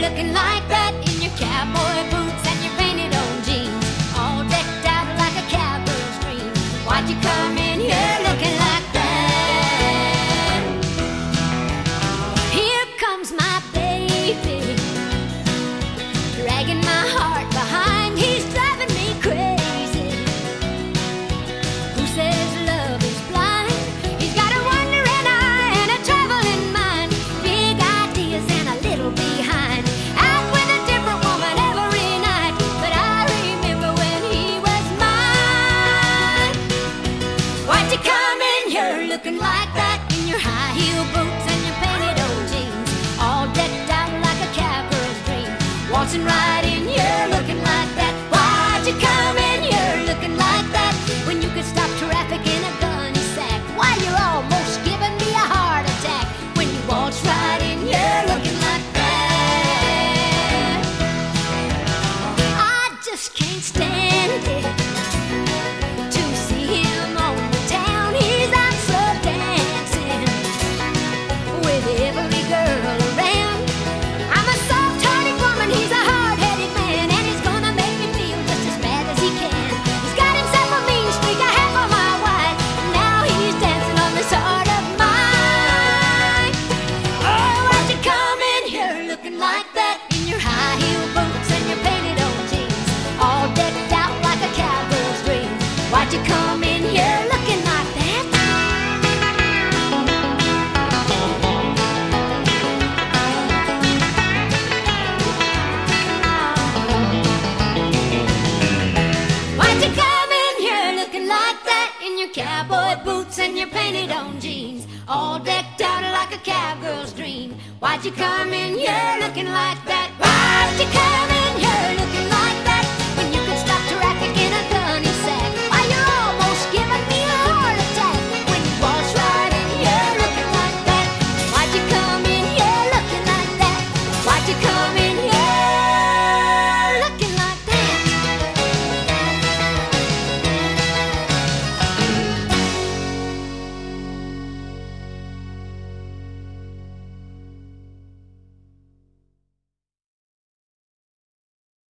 looking like that in your cowboy boots and your painted on jeans, all decked out like a cowgirl's dream? Why'd you come in here looking like that? Here comes my baby, dragging my heart behind. He's driving me crazy. Who says love is blind? He's got a wandering eye and a traveling mind, big ideas and a little behind. Out with a different woman every night, but I remember when he was mine. Why'd you come in here looking like that in your high heel boots and your painted old jeans, all decked out like a cowgirl's dream? Waltzing right in here looking like that. Why'd you come in here looking like that when you could stop traffic in a gunny sack? Why, you're almost giving me a heart attack when you waltz right in here looking like that. I just can't stand it to see him on the town. He's out so dancing with every girl around. I'm a soft-hearted woman, he's a hard-headed man, and he's gonna make me feel just as bad as he can. He's got himself a mean streak, a half of my wife, and now he's dancing on this heart of mine. Oh, why'd you come in here looking like that in your high heel boots and your painted on jeans, all decked out like a cowgirl's dream? Why'd you come in here looking like that? Why'd you come in here looking like that in your cowboy boots and your painted on jeans, all decked out like a cowgirl's dream? Why'd you come in here looking like that? Why'd you come